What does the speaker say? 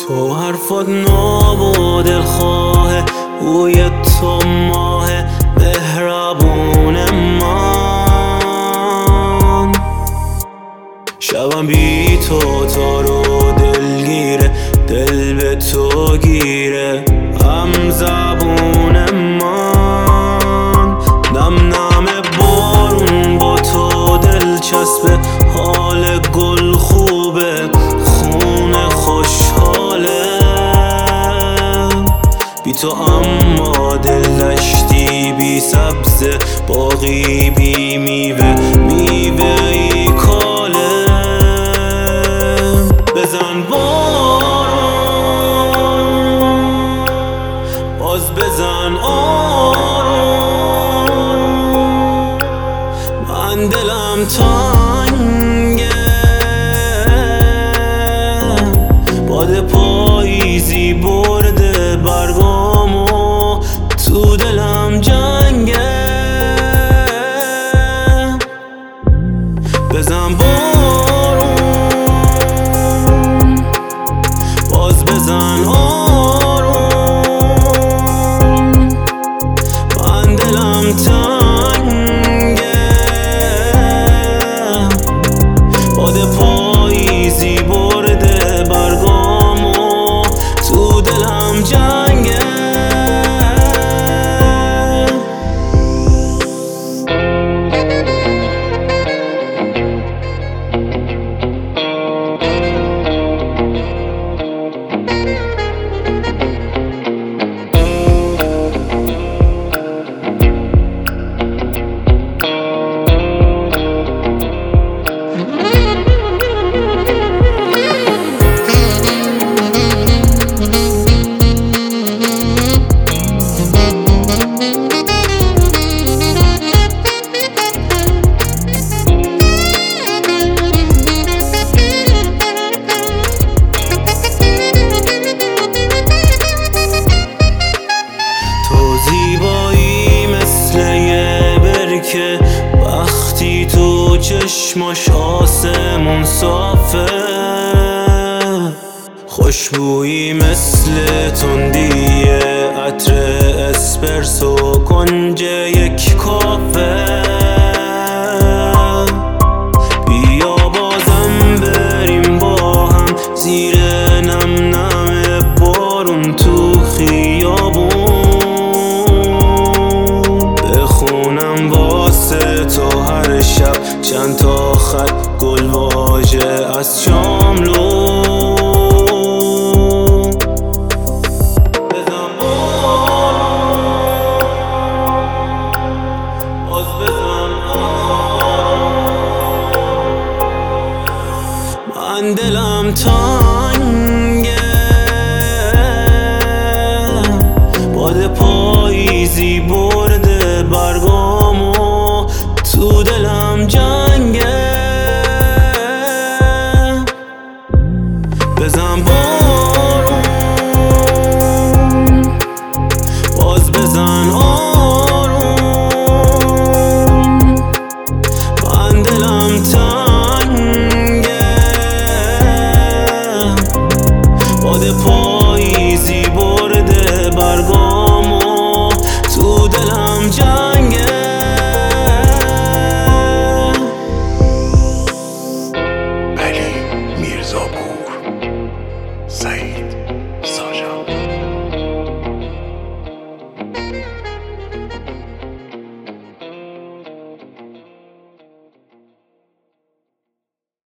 تو حرفات ناب و دلخواه، بوی تو ماه مهربون من. شبم بی تو تارو دلگیره، دل به تو گیره هم زبون من. نم نم بارون با تو دلچسبه، حال گل خوبه خونه خوشحاله. بی تو اما دلشتی بی سبزه، باقی بی میوه میوه ای کاله. بزن بارون باز بزن آروم، من دلم تنگه باد پاییزی برده برگامو، تو دلم جنگه. بزن بارون باز بزن آروم، من دلم تنگه باد پاییزی برده برگامو، تو دلم جنگه. زیبایی مثل یه برکه، وقتی تو چشماش آسمون صافه. خوشبویی مثل تندی عطر اسپرسو کنج یک کافه. بیا بازم بریم با هم زیر نم نم بارون تو خیابون، تو هر شب چند تا خط گل واژه از شاملو. بزن بارون باز بزن آروم، من دلم تنگه باد پاییزی برده برگامو، تو دلم جنگه. بزن بارون باز بزن آروم، من دلم تنگه باد پاییزی برده برگامو، تو دلم جنگه. میرزاپور، سعید ساجان.